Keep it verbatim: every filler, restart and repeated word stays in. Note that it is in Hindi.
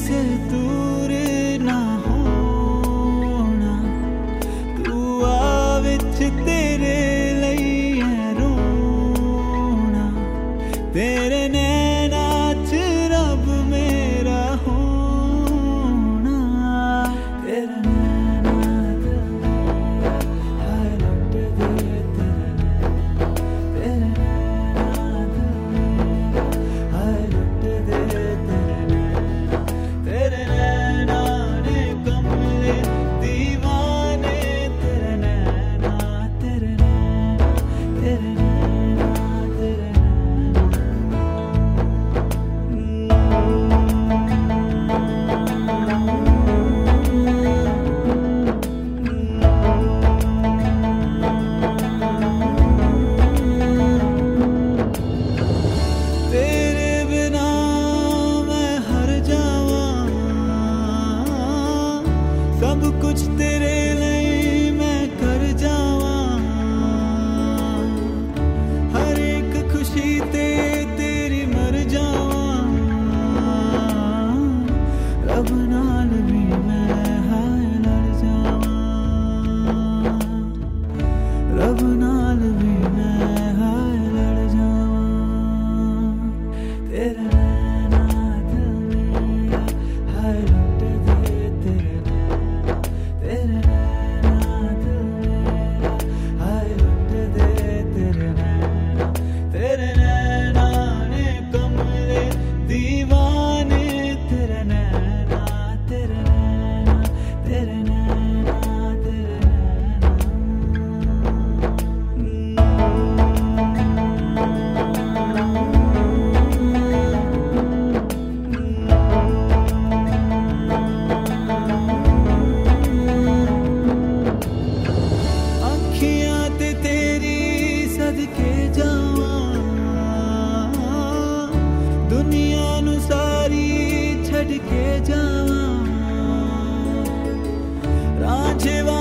से दूर ना होना, तू आ विच तेरे लिए रोना, तेरे नैना च रब मेरा होना, तेरे नैना दिल मेरा हाय लुट दे, तेरे नैना दिल मेरा हाय लुट दे, तेरे नैना ने कमले दीवाने, तेरे नैना तेरे नैना तेरे नैना तेरे तेरे बिना मैं हर जावा, सब कुछ तेरे लिए मैं कर जावा, हर एक खुशी ते तेरी मर जावा, रब नाल भी मैं हाय लड़ जावा, रब नाल भी मैं हाय लड़ जावा, तेरे नैना दिल मेरा हाय लुट दे, तेरे नैना तेरे नैना दिल मेरा हाय लुट दे, तेरे नैना तेरे नैना ने कमले दीवाने, तेरे नैना तेरे नैना तेरे नैना तेरे अखियां ते तेरी सदके जावा, दुनिया नू सारी छड़ के जावा, रांझे